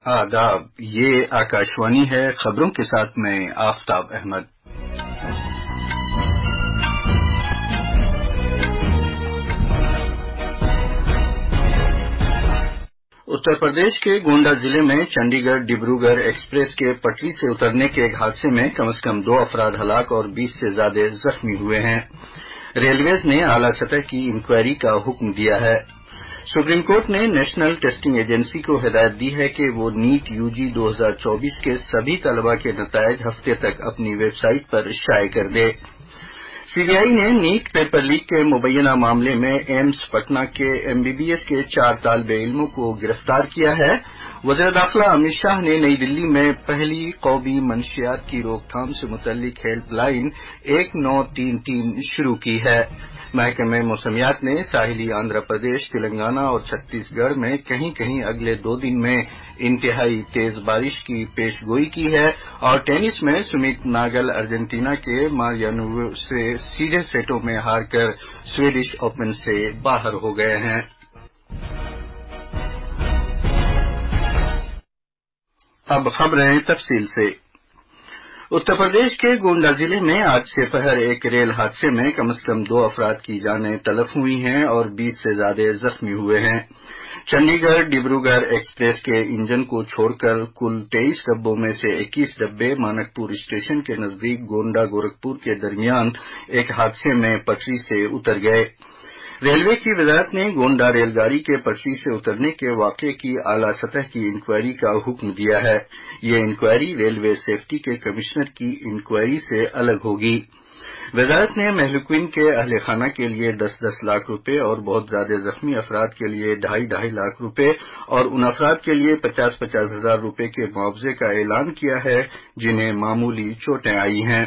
आदाब, ये आकाशवाणी है। खबरों के साथ मैं आफताब अहमद। उत्तर प्रदेश के गोंडा जिले में चंडीगढ़ डिब्रूगढ़ एक्सप्रेस के पटरी से उतरने के एक हादसे में कम से कम 2 अफराद हलाक और 20 से ज्यादा जख्मी हुए हैं। रेलवेज ने आला सतह की इंक्वायरी का हुक्म दिया है। सुप्रीम कोर्ट ने नेशनल टेस्टिंग एजेंसी को हिदायत दी है कि वो नीट यूजी 2024 के सभी तलबा के नतायज हफ्ते तक अपनी वेबसाइट पर शाये कर दे। सीबीआई ने नीट पेपर लीक के मुबैना मामले में एम्स पटना के एमबीबीएस के 4 तालिबे इल्मों को गिरफ्तार किया है। वज़ीर दाखिला अमित शाह ने नई दिल्ली में पहली कौमी मंशियात की रोकथाम से मुतल्लिक हेल्पलाइन 1933 शुरू की है। महकमे मौसमियात ने साहिली आंध्र प्रदेश, तेलंगाना और छत्तीसगढ़ में कहीं कहीं अगले 2 दिन में इंतहाई तेज बारिश की पेशगोई की है। और टेनिस में सुमित नागल अर्जेंटीना के मारियानो से सीधे सेटों में हारकर स्वीडिश ओपन से बाहर हो गए हैं। अब खबरें तफसील से। उत्तर प्रदेश के गोंडा जिले में आज से पहर एक रेल हादसे में कम से कम 2 अफराद की जानें तलफ हुई हैं और 20 से ज्यादा जख्मी हुए हैं। चंडीगढ़ डिब्रूगढ़ एक्सप्रेस के इंजन को छोड़कर कुल 23 डब्बों में से 21 डब्बे मानकपुर स्टेशन के नजदीक गोंडा गोरखपुर के दरमियान एक हादसे में पटरी से उतर गए। रेलवे की वजारत ने गोंडा रेलगाड़ी के पटरी से उतरने के वाकये की आला सतह की इंक्वायरी का हुक्म दिया है। ये इंक्वायरी रेलवे सेफ्टी के कमिश्नर की इंक्वायरी से अलग होगी। वजारत ने महलुकीन के अहले खाना के लिए 10-10 लाख रुपए और बहुत ज्यादा जख्मी अफराद के लिए 2.5 लाख रुपए और उन अफराद के लिए 50-50 हजार रुपए के मुआवजे का ऐलान किया है जिन्हें मामूली चोटें आई हैं।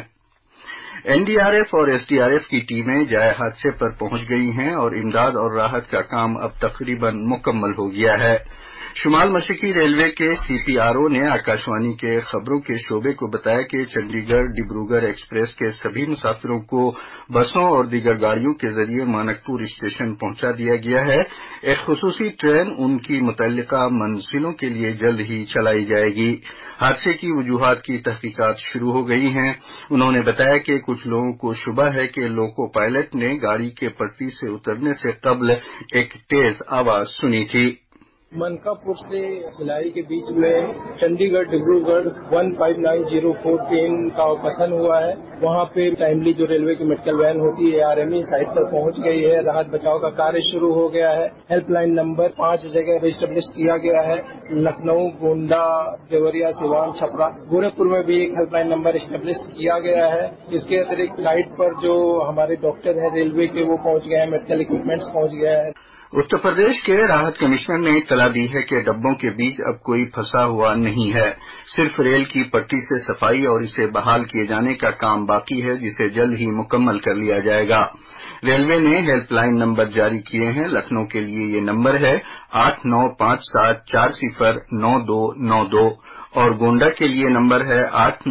एनडीआरएफ और एसडीआरएफ की टीमें जाए हादसे पर पहुंच गई हैं और इमदाद और राहत का काम अब तकरीबन मुकम्मल हो गया है। शुमाल मशरकी रेलवे के सीपीआरओ ने आकाशवाणी के खबरों के शोबे को बताया कि चंडीगढ़ डिब्रूगढ़ एक्सप्रेस के सभी मुसाफिरों को बसों और दीगर गाड़ियों के जरिए मानकपुर स्टेशन पहुंचा दिया गया है। एक खुसूसी ट्रेन उनकी मुतल्लिका मंजिलों के लिए जल्द ही चलाई जाएगी। हादसे की वजूहात की तहकीकात शुरू हो गई हैं। उन्होंने बताया कि कुछ लोगों को शुबा है कि लोको पायलट ने गाड़ी के पटरी से उतरने से कबल एक तेज आवाज सुनी थी। मनकापुर से भिलाई के बीच में चंडीगढ़ डिब्रूगढ़ 1590 ट्रेन का कथन हुआ है। वहां पे टाइमली जो रेलवे की मेडिकल वैन होती है आरएमई साइट पर पहुंच गई है। राहत बचाव का कार्य शुरू हो गया है। हेल्पलाइन नंबर 5 जगह एस्टेब्लिश किया गया है। लखनऊ, गोंडा, देवरिया, सिवान, छपरा, गोरखपुर में भी एक हेल्पलाइन नंबर एस्टेब्लिश किया गया है। इसके अतिरिक्त साइट पर जो हमारे डॉक्टर हैं रेलवे के वो पहुंच गए हैं, मेडिकल इक्विपमेंट्स पहुंच गया है। उत्तर प्रदेश के राहत कमिश्नर ने इत्तला दी है कि डब्बों के बीच अब कोई फंसा हुआ नहीं है। सिर्फ रेल की पट्टी से सफाई और इसे बहाल किए जाने का काम बाकी है जिसे जल्द ही मुकम्मल कर लिया जाएगा। रेलवे ने हेल्पलाइन नंबर जारी किए हैं। लखनऊ के लिए ये नंबर है 8957409292 और गोंडा के लिए नंबर है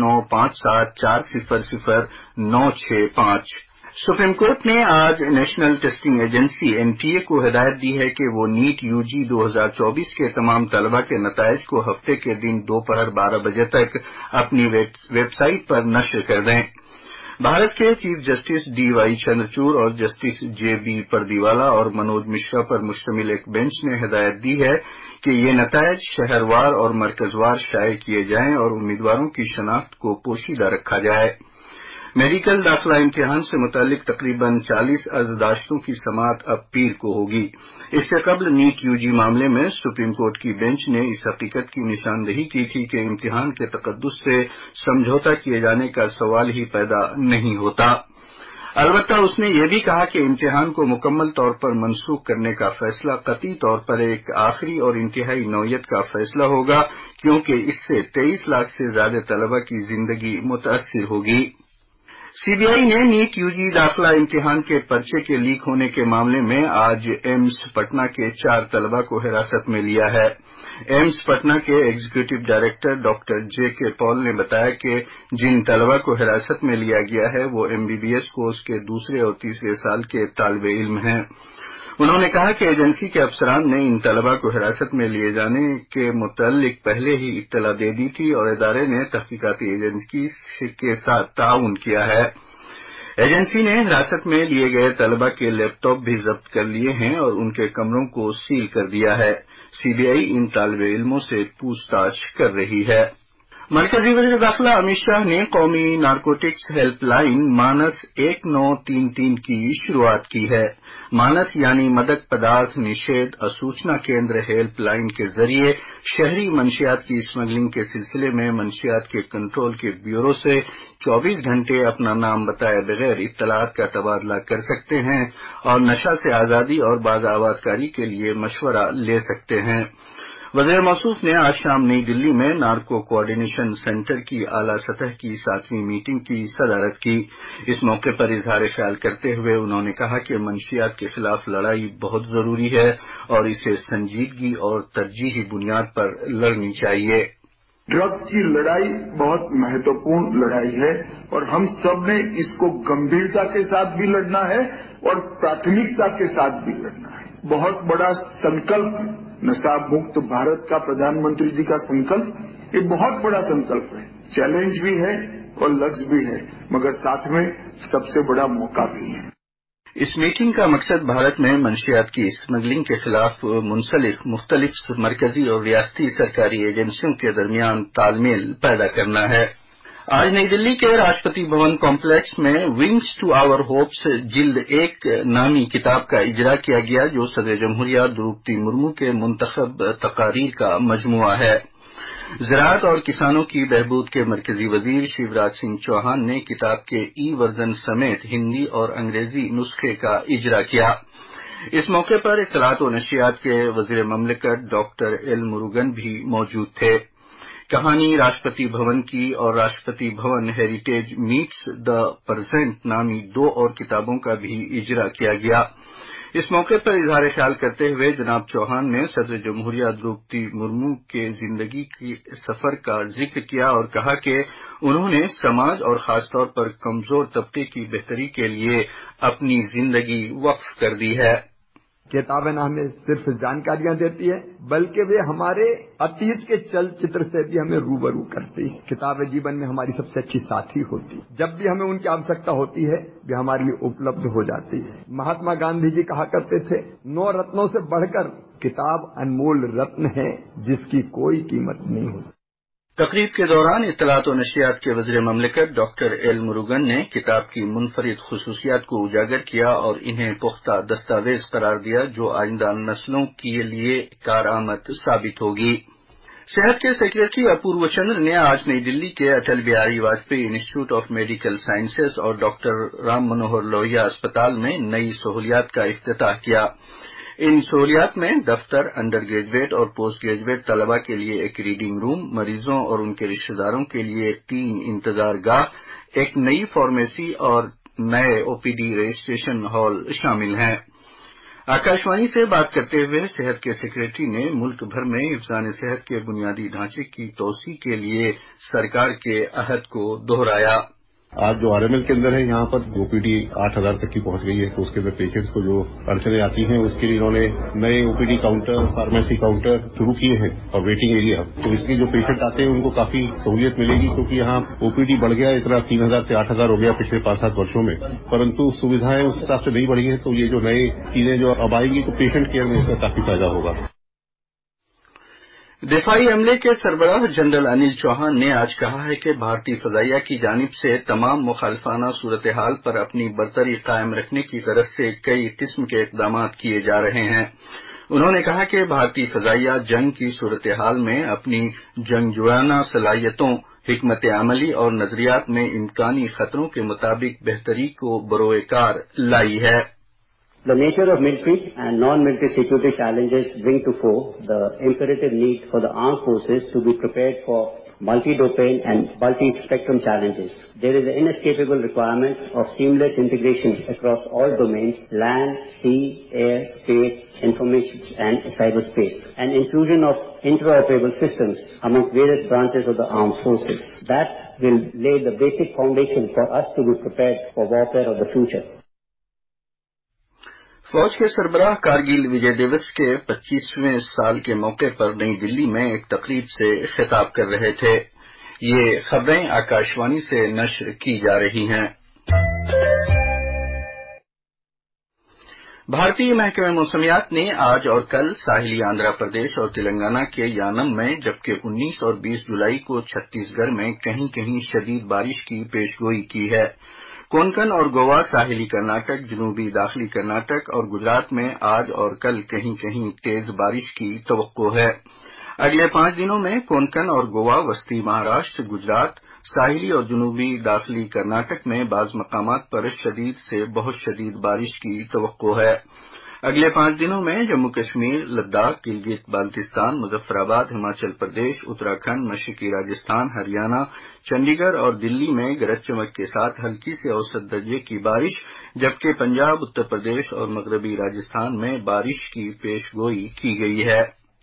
8957400965। सुप्रीम कोर्ट ने आज नेशनल टेस्टिंग एजेंसी एनटीए को हिदायत दी है कि वो नीट यूजी 2024 के तमाम तलबा के नतायज को हफ्ते के दिन दोपहर 12 बजे तक अपनी वेबसाइट पर नश्र कर दें। भारत के चीफ जस्टिस डीवाई चंद्रचूड़ और जस्टिस जेबी पर्दीवाला और मनोज मिश्रा पर मुश्तमिल एक बेंच ने हिदायत दी है कि ये नतायज शहरवार और मरकजवार शाये किए जाएं और उम्मीदवारों की शनाख्त को पोशीदा रखा जाए। मेडिकल दाखिला इम्तिहान से मुतालिक तकरीबन 40 अर्जदाश्तों की समाअत अब पीर को होगी। इससे कबल नीट यूजी मामले में सुप्रीम कोर्ट की बेंच ने इस हकीकत की निशानदेही की थी कि इम्तिहान के तकद्दुस से समझौता किए जाने का सवाल ही पैदा नहीं होता। अलबत्ता उसने ये भी कहा कि इम्तिहान को मुकम्मल तौर पर मनसूख करने का फैसला कतई तौर पर एक आखिरी और इंतहाई नौयत का फैसला होगा क्योंकि इससे 23 लाख से ज्यादा तलबा की जिंदगी मुतासिर होगी। सीबीआई ने नीट यूजी दाखिला इम्तिहान के पर्चे के लीक होने के मामले में आज एम्स पटना के 4 तलबा को हिरासत में लिया है। एम्स पटना के executive director doctor J K Paul ने बताया कि जिन तलबा को हिरासत में लिया गया है वो एमबीबीएस कोर्स के दूसरे और तीसरे साल के तालिबे इल्म हैं। انہوں نے کہا کہ ایجنسی کے افسران نے ان طلبہ کو حراست میں لیے جانے کے متعلق پہلے ہی اطلاع دے دی تھی اور ادارے نے تحقیقاتی ایجنسی کے ساتھ تعاون کیا ہے۔ ایجنسی نے حراست میں لیے گئے طلبہ کے لیپ ٹاپ بھی ضبط کر لیے ہیں اور ان کے کمروں کو سیل کر دیا ہے۔ سی بی آئی ان طالب علموں سے پوچھ تاچھ کر رہی ہے۔ مرکزی وزیر داخلہ امت شاہ نے قومی نارکوٹکس ہیلپ لائن مانس 1933 کی شروعات کی ہے۔ مانس یعنی مدک پدارتھ نشید اسوچنا کیندر ہیلپ لائن کے ذریعے شہری منشیات کی اسمگلنگ کے سلسلے میں منشیات کے کنٹرول کے بیورو سے 24 گھنٹے اپنا نام بتائے بغیر اطلاعات کا تبادلہ کر سکتے ہیں اور نشہ سے آزادی اور بازآباد کاری کے لیے مشورہ لے سکتے ہیں۔ وزیر موصوف نے آج شام نئی دلی میں نارکو کوآرڈینیشن سینٹر کی اعلی سطح کی 7ویں میٹنگ کی صدارت کی۔ اس موقع پر اظہار خیال کرتے ہوئے انہوں نے کہا کہ منشیات کے خلاف لڑائی بہت ضروری ہے اور اسے سنجیدگی اور ترجیحی بنیاد پر لڑنی چاہیے۔ ڈرگ کی لڑائی بہت مہتوپورن لڑائی ہے اور ہم سب نے اس کو گمبھیرتا کے ساتھ بھی لڑنا ہے اور پراتھمکتا کے ساتھ بھی لڑنا ہے۔ بہت بڑا سنکلپ نشہ مکت بھارت کا پردھان منتری جی کا سنکلپ، یہ بہت بڑا سنکلپ ہے، چیلنج بھی ہے اور لفظ بھی ہے، مگر ساتھ میں سب سے بڑا موقع بھی ہے۔ اس میٹنگ کا مقصد بھارت میں منشیات کی اسمگلنگ کے خلاف منسلک مختلف مرکزی اور ریاستی سرکاری ایجنسیوں کے درمیان تال میل پیدا کرنا ہے۔ آج نئی دلی کے راشٹرپتی بھون کمپلیکس میں ونگز ٹو آور ہوپس جلد 1 نامی کتاب کا اجرا کیا گیا جو صدر جمہوریہ دروپدی مرمو کے منتخب تقاریر کا مجموعہ ہے۔ زراعت اور کسانوں کی بہبود کے مرکزی وزیر شیوراج سنگھ چوہان نے کتاب کے ای ورژن سمیت ہندی اور انگریزی نسخے کا اجرا کیا۔ اس موقع پر اطلاعات و نشریات کے وزیر مملکت ڈاکٹر ایل مروگن بھی موجود تھے۔ کہانی راشٹرپتی بھون کی اور Rashtrapati Bhavan heritage meets the present نامی 2 اور کتابوں کا بھی اجرا کیا گیا۔ اس موقع پر اظہار خیال کرتے ہوئے جناب چوہان نے صدر جمہوریہ دروپدی مرمو کے زندگی کے سفر کا ذکر کیا اور کہا کہ انہوں نے سماج اور خاص طور پر کمزور طبقے کی بہتری کے لیے اپنی زندگی وقف کر دی ہے۔ کتابیں نہ ہمیں صرف جانکاریاں دیتی ہے بلکہ وہ ہمارے اتیت کے چل چتر سے بھی ہمیں روبرو کرتی ہے۔ کتابیں جیون میں ہماری سب سے اچھی ساتھی ہوتی ہے، جب بھی ہمیں ان کی آوشکتا ہوتی ہے وہ ہمارے لیے اپلبدھ ہو جاتی ہے۔ مہاتما گاندھی جی کہا کرتے تھے 9 رتنوں سے بڑھ کر کتاب انمول رتن ہے جس کی کوئی قیمت نہیں ہوتی۔ تقریب کے دوران اطلاعات و نشریات کے وزیر مملکت ڈاکٹر ایل مروگن نے کتاب کی منفرد خصوصیات کو اجاگر کیا اور انہیں پختہ دستاویز قرار دیا جو آئندہ نسلوں کے لیے کارآمد ثابت ہوگی۔ صحت کے سیکریٹری اپورو چندر نے آج نئی دلی کے Atal Bihari Vajpayee institute of medical sciences اور ڈاکٹر رام منوہر لوہیا اسپتال میں نئی سہولیات کا افتتاح کیا۔ ان سہولیات میں دفتر، انڈر گریجویٹ اور پوسٹ گریجویٹ طلبہ کے لیے ایک ریڈنگ روم، مریضوں اور ان کے رشتہ داروں کے لیے 3 انتظار گاہ، ایک نئی فارمیسی اور نئے O P D registration hall شامل ہیں۔ آکاشوانی سے بات کرتے ہوئے صحت کے سیکریٹری نے ملک بھر میں حفظان صحت کے بنیادی ڈھانچے کی توسیع کے لیے سرکار کے عہد کو دہرایا۔ آج جو آر ایم ایل کے اندر ہے یہاں پر او پی ڈی 8,000 تک کی پہنچ گئی ہے، تو اس کے اندر پیشنٹس کو جو اڑچنیں آتی ہیں اس کے لیے انہوں نے نئے O P D counter, pharmacy counter شروع کیے ہیں اور ویٹنگ ایریا، تو اس لیے جو پیشنٹ آتے ہیں ان کو کافی سہولیت ملے گی کیونکہ یہاں او پی ڈی بڑھ گیا، اتنا 3,000 سے 8,000 ہو گیا پچھلے 5-7 برسوں میں، پرنتو سویدھائیں اس حساب سے نہیں بڑھی ہیں، تو یہ جو نئے چیزیں جو اب آئیں گی تو پیشنٹ کیئر میں اس کا کافی فائدہ ہوگا۔ دفاعی عملے کے سربراہ جنرل انل چوہان نے آج کہا ہے کہ بھارتی فضائیہ کی جانب سے تمام مخالفانہ صورتحال پر اپنی برتری قائم رکھنے کی غرض سے کئی قسم کے اقدامات کیے جا رہے ہیں۔ انہوں نے کہا کہ بھارتی فضائیہ جنگ کی صورتحال میں اپنی جنگجویانہ صلاحیتوں، حکمت عملی اور نظریات میں امکانی خطروں کے مطابق بہتری کو بروئے کار لائی ہے۔ The nature of military and non-military security challenges bring to fore the imperative need for the armed forces to be prepared for multi-domain and multi-spectrum challenges. There is an inescapable requirement of seamless integration across all domains: land, sea, air, space, information and cyberspace, and inclusion of interoperable systems among various branches of the armed forces. That will lay the basic foundation for us to be prepared for warfare of the future. فوج کے سربراہ کارگل وجے دیوس کے 25ویں سال کے موقع پر نئی دلی میں ایک تقریب سے خطاب کر رہے تھے۔ یہ خبریں آکاشوانی سے نشر کی جا رہی ہیں۔ بھارتی محکمہ موسمیات نے آج اور کل ساحلی آندھرا پردیش اور تلنگانہ کے یانم میں جبکہ 19 اور 20 جولائی کو چھتیس گڑھ میں کہیں کہیں شدید بارش کی پیشگوئی کی ہے۔ کونکن اور گوا، ساحلی کرناٹک، جنوبی داخلی کرناٹک اور گجرات میں آج اور کل کہیں کہیں تیز بارش کی توقع ہے۔ اگلے 5 دنوں میں کونکن اور گوا، وسطی مہاراشٹر، گجرات، ساحلی اور جنوبی داخلی کرناٹک میں بعض مقامات پر شدید سے بہت شدید بارش کی توقع ہے۔ اگلے 5 دنوں میں جموں کشمیر، لداخ، گلگت بلتستان، مظفر آباد، ہماچل پردیش، اتراکھنڈ، مشرقی راجستھان، ہریانہ، چنڈی گڑھ اور دلی میں گرج چمک کے ساتھ ہلکی سے اوسط درجے کی بارش، جبکہ پنجاب، اتر پردیش اور مغربی راجستھان میں بارش کی پیشگوئی کی گئی ہے۔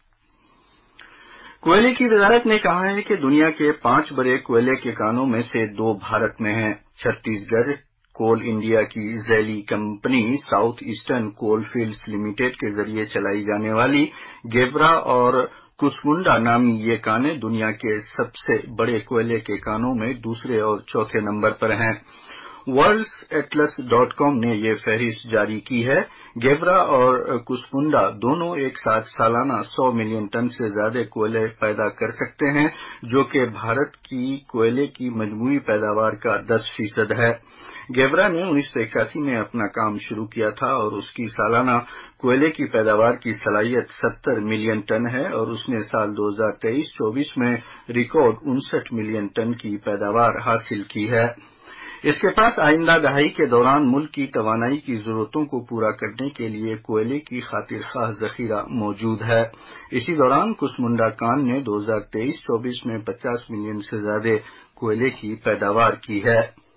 کوئلے کی وزارت نے کہا ہے کہ دنیا کے 5 بڑے کوئلے کے کانوں میں سے 2 بھارت میں ہیں۔ چھتیس گڑھ کول انڈیا کی ذیلی company South Eastern Coal Fields Limited کے ذریعے چلائی جانے والی گیورا اور کسمنڈا نامی یہ کانیں دنیا کے سب سے بڑے کوئلے کے کانوں میں دوسرے اور چوتھے نمبر پر ہیں۔ worldsatlas.com نے یہ فہرست جاری کی ہے۔ گیورا اور کسمنڈا دونوں ایک ساتھ سالانہ 100 ملین ٹن سے زیادہ کوئلے پیدا کر سکتے ہیں، جو کہ بھارت کی کوئلے کی مجموعی پیداوار کا 10% ہے۔ گیورا نے 1981 میں اپنا کام شروع کیا تھا اور اس کی سالانہ کوئلے کی پیداوار کی صلاحیت 70 ملین ٹن ہے اور اس نے سال 2023-24 میں ریکارڈ 59 ملین ٹن کی پیداوار حاصل کی ہے۔ اس کے پاس آئندہ دہائی کے دوران ملک کی توانائی کی ضرورتوں کو پورا کرنے کے لیے کوئلے کی خاطر خواہ ذخیرہ موجود ہے۔ اسی دوران کسمنڈا کان نے 2023-24 میں 50 ملین سے زیادہ کوئلے کی پیداوار کی ہے۔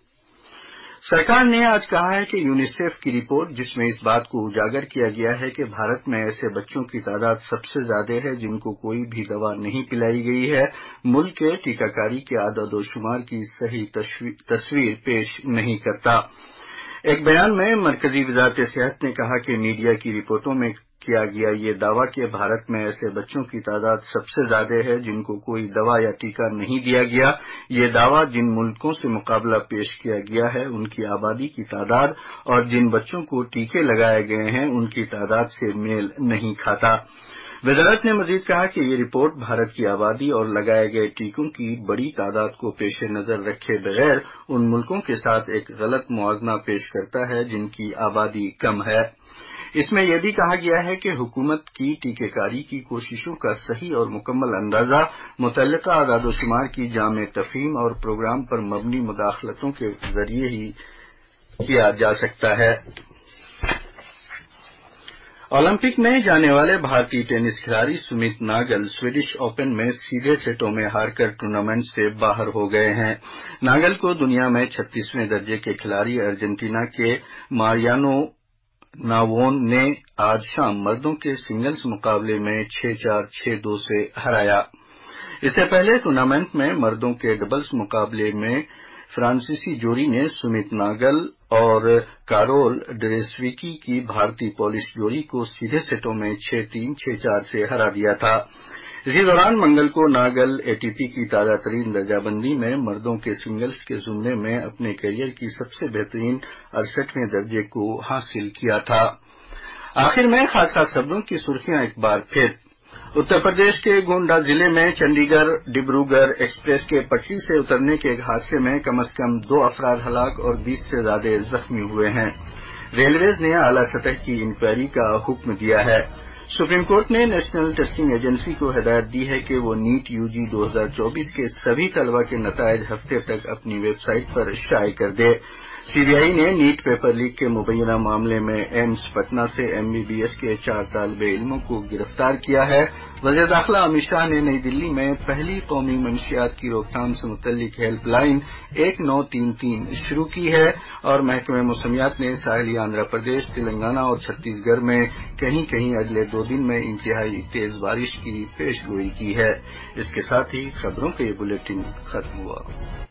سرکار نے آج کہا ہے کہ یونیسیف کی رپورٹ جس میں اس بات کو اجاگر کیا گیا ہے کہ بھارت میں ایسے بچوں کی تعداد سب سے زیادہ ہے جن کو کوئی بھی دوا نہیں پلائی گئی ہے، ملک کے ٹیکہ کاری کے اعداد و شمار کی صحیح تصویر پیش نہیں کرتا۔ ایک بیان میں مرکزی وزارت صحت نے کہا کہ میڈیا کی رپورٹوں میں کیا گیا یہ دعویٰ کہ بھارت میں ایسے بچوں کی تعداد سب سے زیادہ ہے جن کو کوئی دوا یا ٹیکہ نہیں دیا گیا، یہ دعویٰ جن ملکوں سے مقابلہ پیش کیا گیا ہے ان کی آبادی کی تعداد اور جن بچوں کو ٹیکے لگائے گئے ہیں ان کی تعداد سے میل نہیں کھاتا۔ وزارت نے مزید کہا کہ یہ رپورٹ بھارت کی آبادی اور لگائے گئے ٹیکوں کی بڑی تعداد کو پیش نظر رکھے بغیر ان ملکوں کے ساتھ ایک غلط موازنہ پیش کرتا ہے جن کی آبادی کم ہے۔ اس میں یہ بھی کہا گیا ہے کہ حکومت کی ٹیکہ کاری کی کوششوں کا صحیح اور مکمل اندازہ متعلقہ اعداد و شمار کی جامع تفہیم اور پروگرام پر مبنی مداخلتوں کے ذریعے ہی کیا جا سکتا ہے۔ اولمپک میں جانے والے بھارتی ٹینس کھلاڑی سمیت ناگل سویڈش اوپن میں سیدھے سیٹوں میں ہار کر ٹورنامنٹ سے باہر ہو گئے ہیں۔ ناگل کو دنیا میں 36ویں درجے کے کھلاڑی ارجنٹینا کے ماریانو ناوون نے آج شام مردوں کے سنگلز مقابلے میں 6-4، 6-2 سے ہرایا۔ اس سے پہلے ٹورنامنٹ میں مردوں کے ڈبلز مقابلے میں فرانسیسی جوڑی نے سمیت ناگل اور کارول ڈریسویکی کی بھارتی پولش جوڑی کو سیدھے سیٹوں میں 6-3، 6-4 سے ہرا دیا تھا۔ اسی دوران منگل کو ناگل اے ٹی پی کی تازہ ترین درجہ بندی میں مردوں کے سنگلز کے زمرے میں اپنے کیریئر کی سب سے بہترین 68ویں درجے کو حاصل کیا تھا۔ آخر میں خاص خبروں کی سرخیاں ایک بار پھر۔ اتر پردیش کے گونڈا ضلع میں چنڈی گڑھ ڈبروگڑھ ایکسپریس کے پٹری سے اترنے کے ایک حادثے میں کم از کم 2 افراد ہلاک اور 20 سے زیادہ زخمی ہوئے ہیں۔ ریلویز نے اعلی سطح کی انکوائری کا حکم دیا ہے۔ سپریم کورٹ نے نیشنل ٹیسٹنگ ایجنسی کو ہدایت دی ہے کہ وہ نیٹ یو جی 2024 کے سبھی طلبہ کے نتائج ہفتے تک اپنی ویب سائٹ پر شائع کر دے۔ سی بی آئی نے نیٹ پیپر لیک کے مبینہ معاملے میں ایمس پٹنہ سے MBBS کے 4 طالب علموں کو گرفتار کیا ہے۔ وزیر داخلہ امت شاہ نے نئی دلی میں پہلی قومی منشیات کی روک تھام سے متعلق ہیلپ لائن 1933 شروع کی ہے اور محکمہ موسمیات نے ساحلی آندھرا پردیش، تلنگانہ اور چھتیس گڑھ میں کہیں کہیں اگلے 2 دن میں انتہائی تیز بارش کی پیش گوئی کی ہے۔ اس کے ساتھ ہی خبروں کا یہ بلیٹن ختم ہوا۔